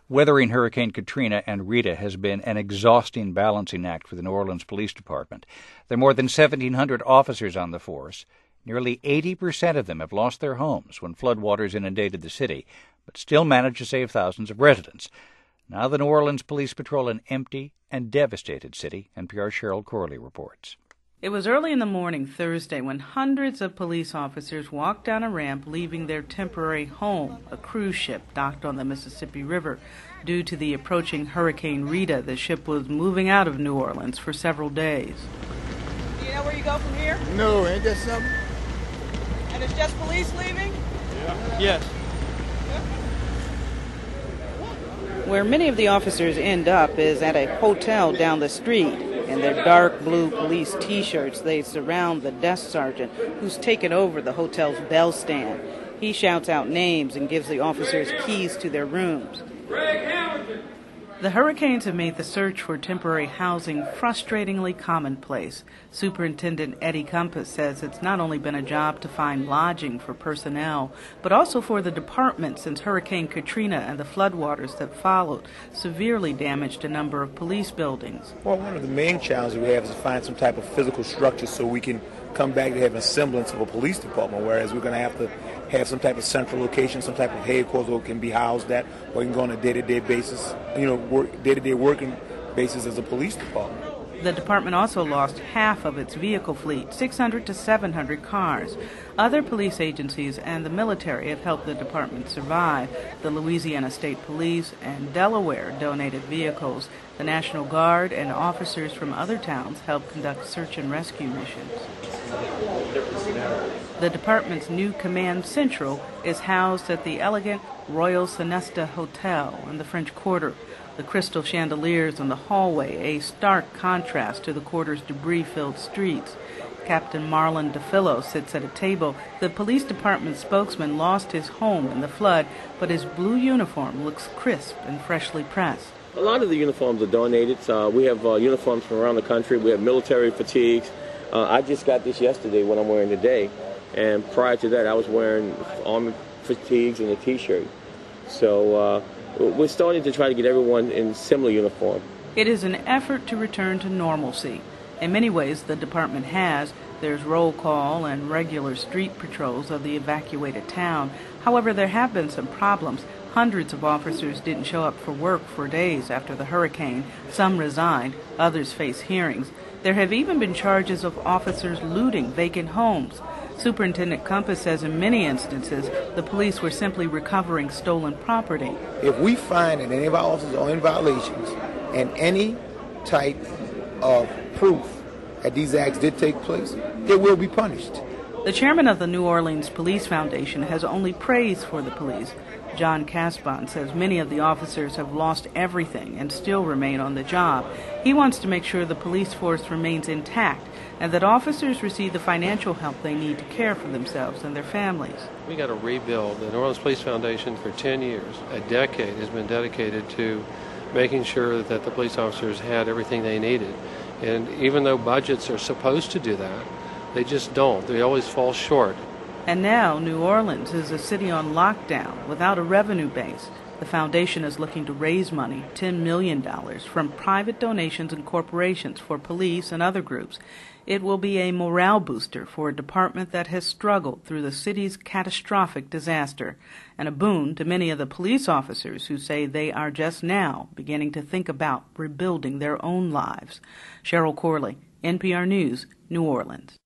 Weathering Hurricane Katrina and Rita has been an exhausting balancing act for the New Orleans Police Department. There are more than 1,700 officers on the force. Nearly 80% of them have lost their homes when floodwaters inundated the city, but still managed to save thousands of residents. Now the New Orleans Police patrol an empty and devastated city, NPR's Cheryl Corley reports. It was early in the morning Thursday when hundreds of police officers walked down a ramp leaving their temporary home, a cruise ship docked on the Mississippi River. Due to the approaching Hurricane Rita, the ship was moving out of New Orleans for several days. Do you know where you go from here? No, ain't that something? And it's just police leaving? Yeah. Yes. Where many of the officers end up is at a hotel down the street. In their dark blue police T-shirts, they surround the desk sergeant who's taken over the hotel's bell stand. He shouts out names and gives the officers keys to their rooms. The hurricanes have made the search for temporary housing frustratingly commonplace. Superintendent Eddie Compass says it's not only been a job to find lodging for personnel, but also for the department since Hurricane Katrina and the floodwaters that followed severely damaged a number of police buildings. Well, one of the main challenges we have is to find some type of physical structure so we can come back to having a semblance of a police department, whereas we're going to have some type of central location, some type of headquarters where it can be housed at, or you can go on a day-to-day basis, day-to-day working basis as a police department. The department also lost half of its vehicle fleet, 600 to 700 cars. Other police agencies and the military have helped the department survive. The Louisiana State Police and Delaware donated vehicles. The National Guard and officers from other towns helped conduct search and rescue missions. The department's new command central is housed at the elegant Royal Sonesta Hotel in the French Quarter. The crystal chandeliers in the hallway, a stark contrast to the quarter's debris-filled streets. Captain Marlon DeFillo sits at a table. The police department spokesman lost his home in the flood, but his blue uniform looks crisp and freshly pressed. A lot of the uniforms are donated. We have uniforms from around the country. We have military fatigues. I just got this yesterday, what I'm wearing today. And prior to that, I was wearing army fatigues and a T-shirt. So we're starting to try to get everyone in similar uniform. It is an effort to return to normalcy. In many ways, the department has. There's roll call and regular street patrols of the evacuated town. However, there have been some problems. Hundreds of officers didn't show up for work for days after the hurricane. Some resigned. Others face hearings. There have even been charges of officers looting vacant homes. Superintendent Compass says in many instances, the police were simply recovering stolen property. If we find that any of our officers are in violations and any type of proof that these acts did take place, they will be punished. The chairman of the New Orleans Police Foundation has only praise for the police. John Caspon says many of the officers have lost everything and still remain on the job. He wants to make sure the police force remains intact and that officers receive the financial help they need to care for themselves and their families. We got to rebuild. The New Orleans Police Foundation for 10 years, a decade, has been dedicated to making sure that the police officers had everything they needed. And even though budgets are supposed to do that, they just don't. They always fall short. And now New Orleans is a city on lockdown without a revenue base. The foundation is looking to raise money, $10 million, from private donations and corporations for police and other groups. It will be a morale booster for a department that has struggled through the city's catastrophic disaster, and a boon to many of the police officers who say they are just now beginning to think about rebuilding their own lives. Cheryl Corley, NPR News, New Orleans.